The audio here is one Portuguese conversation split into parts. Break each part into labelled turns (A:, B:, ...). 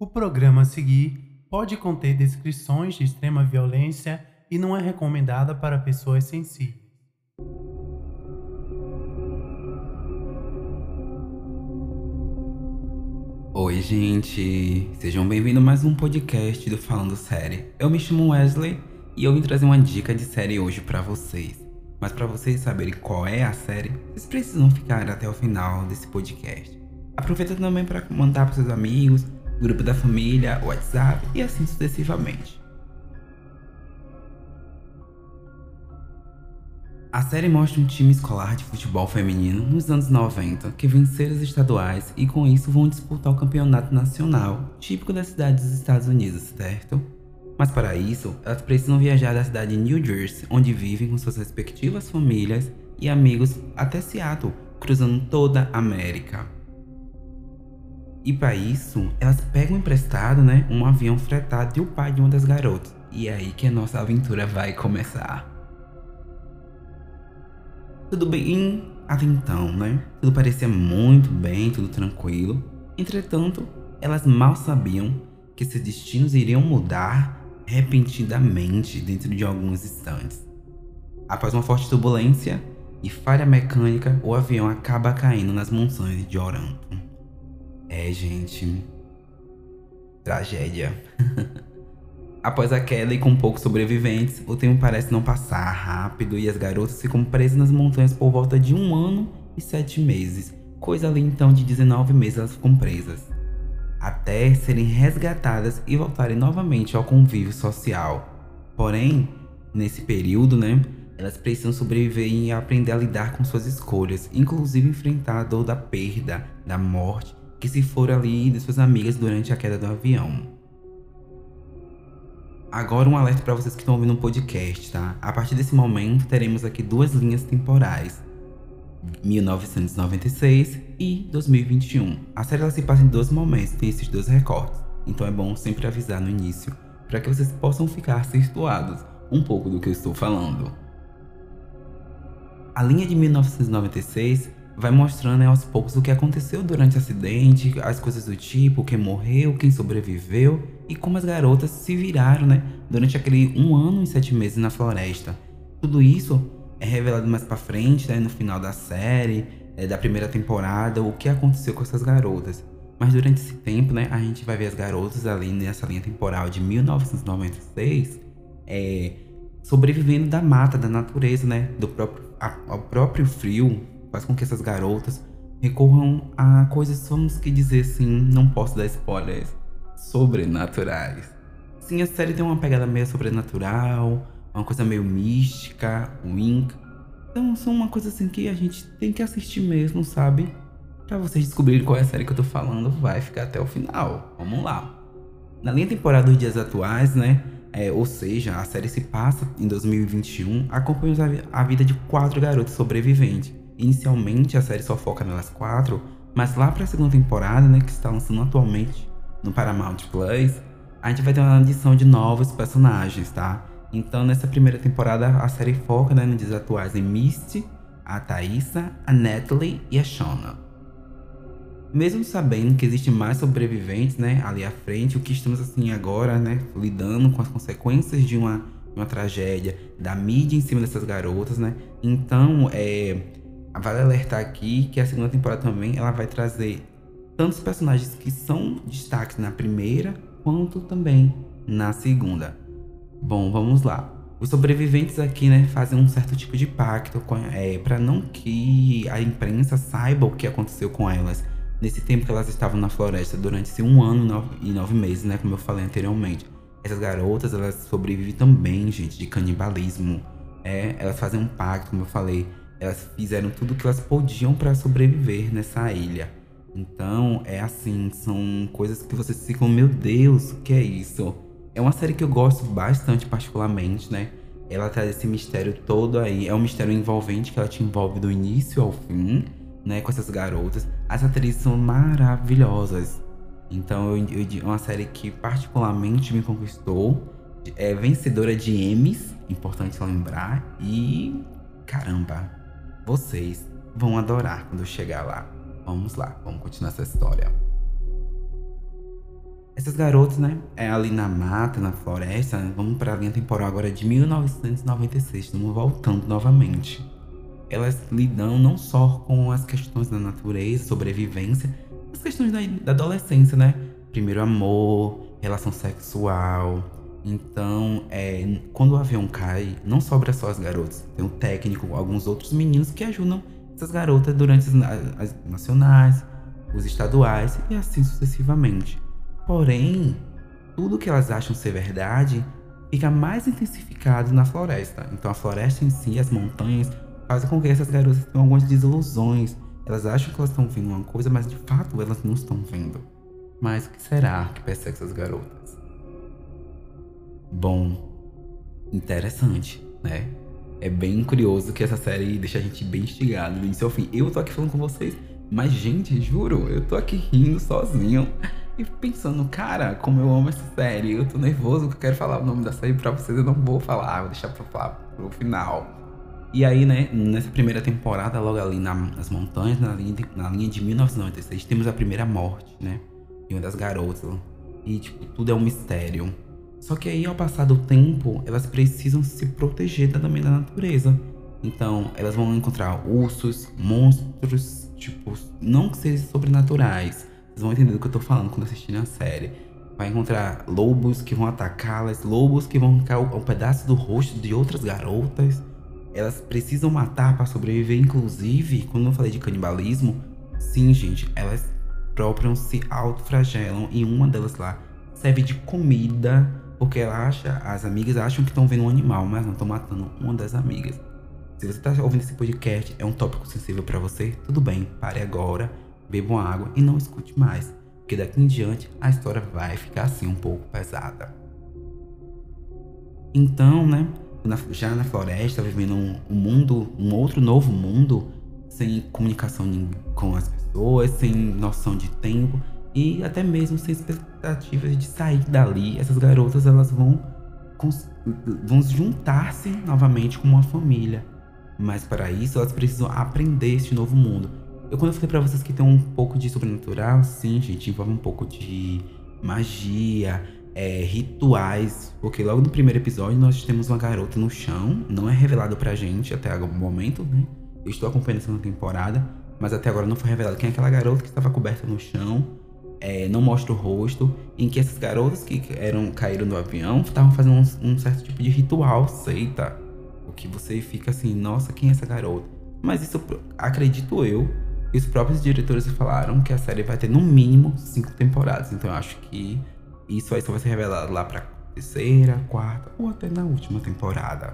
A: O programa a seguir pode conter descrições de extrema violência e não é recomendada para pessoas sensíveis.
B: Oi, gente! Sejam bem-vindos a mais um podcast do Falando Série. Eu me chamo Wesley e eu vim trazer uma dica de série hoje pra vocês. Mas pra vocês saberem qual é a série, vocês precisam ficar até o final desse podcast. Aproveita também para mandar para seus amigos, grupo da família, WhatsApp e assim sucessivamente. A série mostra um time escolar de futebol feminino nos anos 90 que venceram os estaduais e com isso vão disputar o campeonato nacional, típico da cidade dos Estados Unidos, certo? Mas para isso, elas precisam viajar da cidade de New Jersey, onde vivem com suas respectivas famílias e amigos, até Seattle, cruzando toda a América. E para isso, elas pegam emprestado, um avião fretado e o pai de uma das garotas. E é aí que a nossa aventura vai começar. Tudo bem até então, Tudo parecia muito bem, tudo tranquilo. Entretanto, elas mal sabiam que seus destinos iriam mudar repentinamente dentro de alguns instantes. Após uma forte turbulência e falha mecânica, o avião acaba caindo nas montanhas de Oranto. Gente, tragédia. Após a queda e com poucos sobreviventes, o tempo parece não passar rápido e as garotas ficam presas nas montanhas por volta de 1 ano e 7 meses. Coisa ali então de 19 meses elas ficam presas. Até serem resgatadas e voltarem novamente ao convívio social. Porém, nesse período, elas precisam sobreviver e aprender a lidar com suas escolhas, inclusive enfrentar a dor da perda, da morte, que se foram ali de suas amigas durante a queda do avião. Agora um alerta para vocês que estão ouvindo o podcast, tá? A partir desse momento teremos aqui 2 linhas temporais, 1996 e 2021. A série ela se passa em 2 momentos, tem esses 2 recortes, então é bom sempre avisar no início, para que vocês possam ficar situados um pouco do que eu estou falando. A linha de 1996 vai mostrando aos poucos o que aconteceu durante o acidente, as coisas do tipo, quem morreu, quem sobreviveu e como as garotas se viraram, durante aquele 1 ano e 7 meses na floresta. Tudo isso é revelado mais pra frente, no final da série, da primeira temporada, o que aconteceu com essas garotas. Mas durante esse tempo, a gente vai ver as garotas ali nessa linha temporal de 1996, sobrevivendo da mata, da natureza, ao próprio frio. Faz com que essas garotas recorram a coisas, vamos que dizer assim, não posso dar spoilers, sobrenaturais. Sim, a série tem uma pegada meio sobrenatural, uma coisa meio mística, wink. Então são uma coisa assim que a gente tem que assistir mesmo, sabe? Pra vocês descobrirem qual é a série que eu tô falando, vai ficar até o final. Vamos lá. Na linha temporal dos dias atuais, ou seja, a série se passa em 2021, acompanha a vida de 4 garotas sobreviventes. Inicialmente a série só foca nelas 4, mas lá pra segunda temporada, que está lançando atualmente no Paramount Plus, a gente vai ter uma adição de novos personagens, tá? Então nessa primeira temporada a série foca nos dias atuais em Misty, a Thaisa, a Natalie e a Shauna. Mesmo sabendo que existem mais sobreviventes, ali à frente, o que estamos assim agora, lidando com as consequências de uma tragédia, da mídia em cima dessas garotas, Então, vale alertar aqui que a segunda temporada também ela vai trazer tantos personagens que são destaques na primeira, quanto também na segunda. Bom, vamos lá. Os sobreviventes aqui, fazem um certo tipo de pacto para não que a imprensa saiba o que aconteceu com elas nesse tempo que elas estavam na floresta durante esse 1 ano e 9 meses, como eu falei anteriormente. Essas garotas, elas sobrevivem também, gente, de canibalismo. Elas fazem um pacto, como eu falei. Elas fizeram tudo o que elas podiam para sobreviver nessa ilha. Então, assim, são coisas que vocês ficam, meu Deus, o que é isso? É uma série que eu gosto bastante, particularmente, Ela traz esse mistério todo aí. É um mistério envolvente que ela te envolve do início ao fim, com essas garotas. As atrizes são maravilhosas. Então, é uma série que particularmente me conquistou. É vencedora de Emmys, importante lembrar. E, caramba, vocês vão adorar quando eu chegar lá. Vamos lá, vamos continuar essa história. Essas garotas, né, é ali na mata, na floresta, vamos pra linha temporal agora de 1996, estamos voltando novamente. Elas lidam não só com as questões da natureza, sobrevivência, as questões da adolescência, né? Primeiro amor, relação sexual. Então, quando o avião cai, não sobra só as garotas. Tem o técnico, alguns outros meninos que ajudam essas garotas durante as nacionais, os estaduais e assim sucessivamente. Porém, tudo que elas acham ser verdade fica mais intensificado na floresta. Então, a floresta em si, as montanhas, fazem com que essas garotas tenham algumas desilusões. Elas acham que elas estão vendo uma coisa, mas de fato elas não estão vendo. Mas o que será que persegue essas garotas? Bom, interessante, né? É bem curioso que essa série deixa a gente bem instigado do início ao fim. Eu tô aqui falando com vocês, mas gente, juro, eu tô aqui rindo sozinho e pensando, cara, como eu amo essa série. Eu tô nervoso que eu quero falar o nome da série pra vocês, eu não vou falar, vou deixar pra falar pro final. E aí, né, nessa primeira temporada, logo ali nas montanhas, na linha de 1996, temos a primeira morte, né? De uma das garotas. E, tipo, tudo é um mistério. Só que aí, ao passar do tempo, elas precisam se proteger também da natureza. Então, elas vão encontrar ursos, monstros, tipo, não que sejam sobrenaturais. Vocês vão entender do que eu tô falando quando assistirem a série. Vai encontrar lobos que vão atacá-las, lobos que vão arrancar um pedaço do rosto de outras garotas. Elas precisam matar para sobreviver, inclusive, quando eu falei de canibalismo, sim, gente, elas próprias se autoflagelam e uma delas lá serve de comida, porque as amigas acham que estão vendo um animal, mas não estão matando uma das amigas. Se você tá ouvindo esse podcast, é um tópico sensível para você, tudo bem, pare agora, beba uma água e não escute mais, porque daqui em diante a história vai ficar assim um pouco pesada. Então, né? Já na floresta, vivendo um outro novo mundo, sem comunicação com as pessoas, sem noção de tempo e até mesmo sem expectativas de sair dali. Essas garotas, elas vão juntar-se novamente como uma família. Mas para isso, elas precisam aprender este novo mundo. Quando eu falei pra vocês que tem um pouco de sobrenatural, sim, gente, envolve um pouco de magia, rituais, porque logo no primeiro episódio nós temos uma garota no chão, não é revelado pra gente até o momento, né? Eu estou acompanhando essa temporada, mas até agora não foi revelado quem é aquela garota que estava coberta no chão, não mostra o rosto, em que essas garotas que caíram do avião estavam fazendo um certo tipo de ritual, seita, o que você fica assim, nossa, quem é essa garota? Mas isso, acredito eu, e os próprios diretores falaram que a série vai ter no mínimo 5 temporadas, então eu acho que isso aí só vai ser revelado lá pra terceira, quarta ou até na última temporada.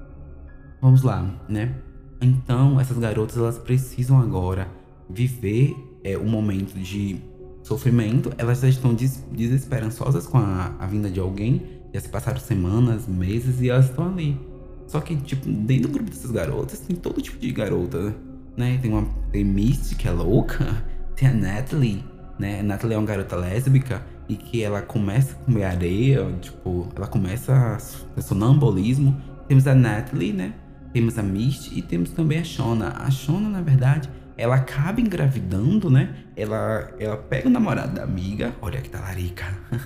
B: Vamos lá, né? Então, essas garotas, elas precisam agora viver um momento de sofrimento. Elas já estão desesperançosas com a vinda de alguém. Já se passaram semanas, meses e elas estão ali. Só que, tipo, dentro do grupo dessas garotas, tem todo tipo de garota, né? Tem Misty, que é louca. Tem a Natalie, né? A Natalie é uma garota lésbica e que ela começa a comer areia, tipo, ela começa a sonambulismo. Temos a Natalie, né? Temos a Misty e temos também a Shona. A Shona, na verdade, ela acaba engravidando, né? Ela pega o namorado da amiga. Olha que talarica.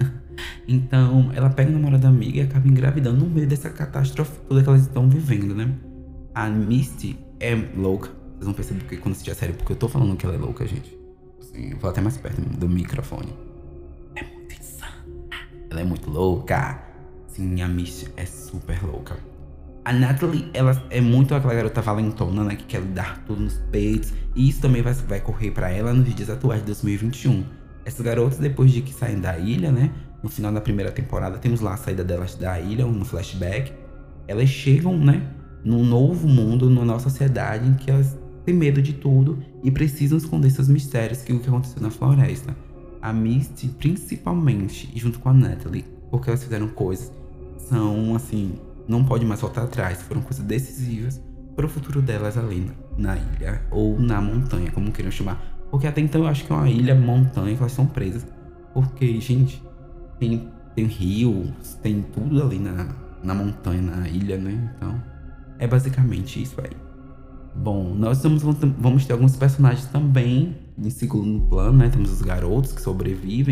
B: Então, ela pega o namorado da amiga e acaba engravidando no meio dessa catástrofe toda que elas estão vivendo, né? A Misty é louca. Vocês vão perceber porque quando assistir a série, porque eu tô falando que ela é louca, gente. Assim, eu vou até mais perto do microfone. É muito insana. Ela é muito louca. Sim, a Misty é super louca. A Natalie, ela é muito aquela garota valentona, né? Que quer dar tudo nos peitos. E isso também vai correr pra ela nos dias atuais de 2021. Essas garotas, depois de que saem da ilha, né? No final da primeira temporada, temos lá a saída delas da ilha, no flashback. Elas chegam, né? Num novo mundo, numa nova sociedade em que elas têm medo de tudo e precisam esconder seus mistérios, que é o que aconteceu na floresta. A Misty, principalmente, junto com a Natalie, porque elas fizeram coisas que são, assim, não pode mais voltar atrás. Foram coisas decisivas para o futuro delas ali na ilha, ou na montanha, como queiram chamar. Porque até então eu acho que é uma ilha, montanha, que elas são presas. Porque, gente, tem rios, tem tudo ali na montanha, na ilha, né? Então, é basicamente isso aí. Bom, nós vamos ter alguns personagens também em segundo plano, né? Temos os garotos que sobrevivem.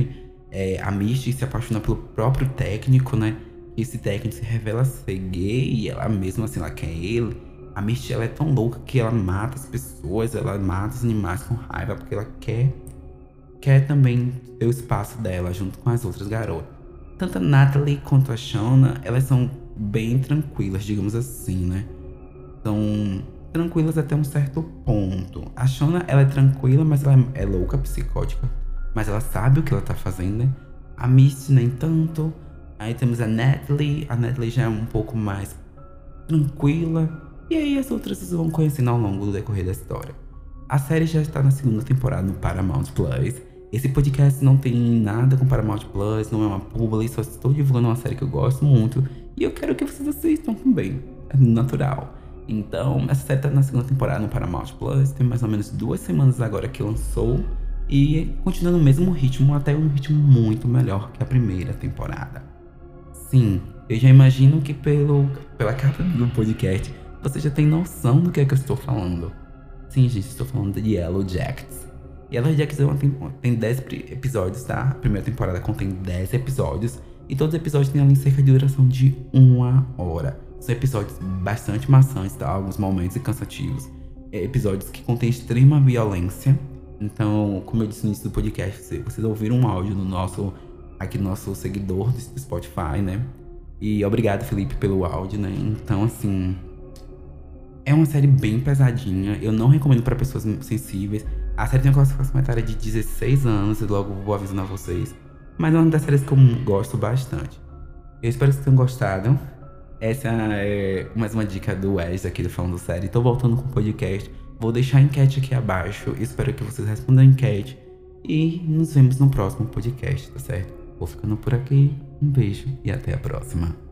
B: A Misty se apaixona pelo próprio técnico, né? Esse técnico se revela ser gay e ela mesmo assim, ela quer ele. A Misty, ela é tão louca que ela mata as pessoas, ela mata os animais com raiva porque ela quer também ter o espaço dela junto com as outras garotas. Tanto a Natalie quanto a Shauna, elas são bem tranquilas, digamos assim, né? São tranquilas até um certo ponto. A Shauna, ela é tranquila, mas ela é louca, psicótica. Mas ela sabe o que ela tá fazendo, né? A Misty nem tanto. Aí temos a Natalie já é um pouco mais tranquila. E aí as outras vocês vão conhecendo ao longo do decorrer da história. A série já está na segunda temporada no Paramount Plus. Esse podcast não tem nada com Paramount Plus, não é uma publi, só estou divulgando uma série que eu gosto muito. E eu quero que vocês assistam também. É natural. Então, essa série está na segunda temporada no Paramount Plus. Tem mais ou menos 2 semanas agora que lançou. E continua no mesmo ritmo, até um ritmo muito melhor que a primeira temporada. Sim, eu já imagino que pela capa do podcast, você já tem noção do que é que eu estou falando. Sim, gente, estou falando de Yellow Jackets. Yellow Jackets tem 10 episódios, tá? A primeira temporada contém 10 episódios. E todos os episódios têm ali cerca de duração de 1 hora. São episódios bastante maçantes, tá? Alguns momentos e cansativos. Episódios que contêm extrema violência. Então, como eu disse no início do podcast, vocês ouviram um áudio no nosso seguidor do Spotify, né? E obrigado, Felipe, pelo áudio, né? Então, assim, é uma série bem pesadinha. Eu não recomendo para pessoas sensíveis. A série tem uma classificação etária de 16 anos, e logo vou avisando a vocês. Mas é uma das séries que eu gosto bastante. Eu espero que vocês tenham gostado. Essa é mais uma dica do Wes aqui do Falando Série. Tô voltando com o podcast. Vou deixar a enquete aqui abaixo. Espero que vocês respondam a enquete. E nos vemos no próximo podcast, tá certo? Vou ficando por aqui. Um beijo e até a próxima.